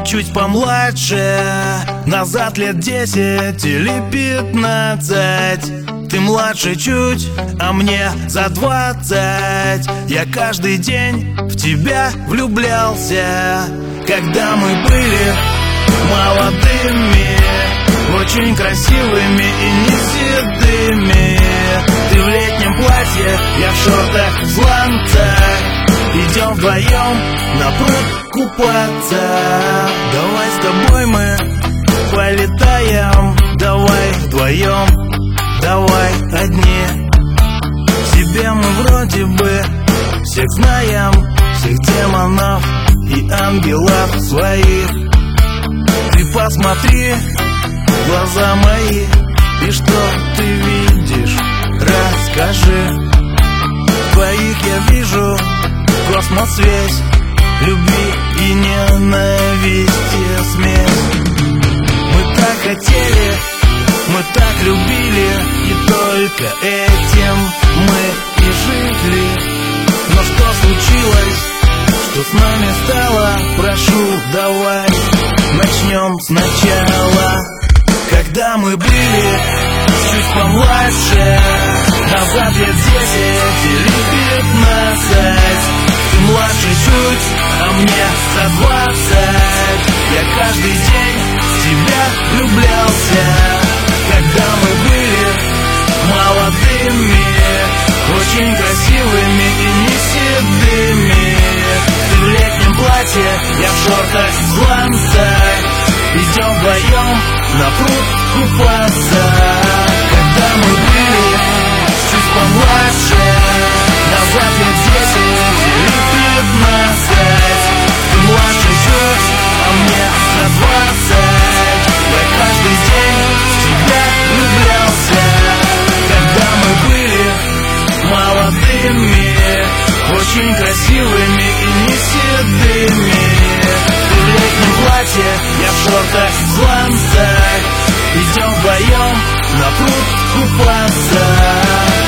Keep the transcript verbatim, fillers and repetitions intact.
чуть помладше, назад лет десять или пятнадцать. Ты младше чуть, а мне за двадцать. Я каждый день в тебя влюблялся, когда мы были молодыми, очень красивыми и не седыми. Ты в летнем платье, я в шортах, в сланцах. Идем вдвоем на пруд купаться. Давай с тобой мы полетаем, давай вдвоем, давай одни. Себе мы вроде бы всех знаем, всех демонов и ангелов своих. Ты посмотри в глаза мои, и что ты видишь, расскажи. В твоих я вижу космос весь, любви и ненависти смесь. Мы так хотели, мы так любили, и только этим мы и жили. Но что случилось, что с нами стало? Прошу, давай начнем сначала. Когда мы были чуть помладше, назад лет десять или пятнадцать. Ты младше чуть, а мне за двадцать. Я каждый день в тебя влюблялся, когда мы были молодыми, очень красивыми и не седыми. Ты в летнем платье, я в шортах, в сланцах. Идем вдвоем на пруд купаться. Когда мы были чуть помладше, назад лет десять или пятнадцать. Ты младше чуть, а мне за двадцать. Я каждый день в тебя влюблялся, когда мы были молодыми, очень красивыми и не седыми. Ты в летнем платье, я в шортах, в сланцах. Идем вдвоем на пруд купаться.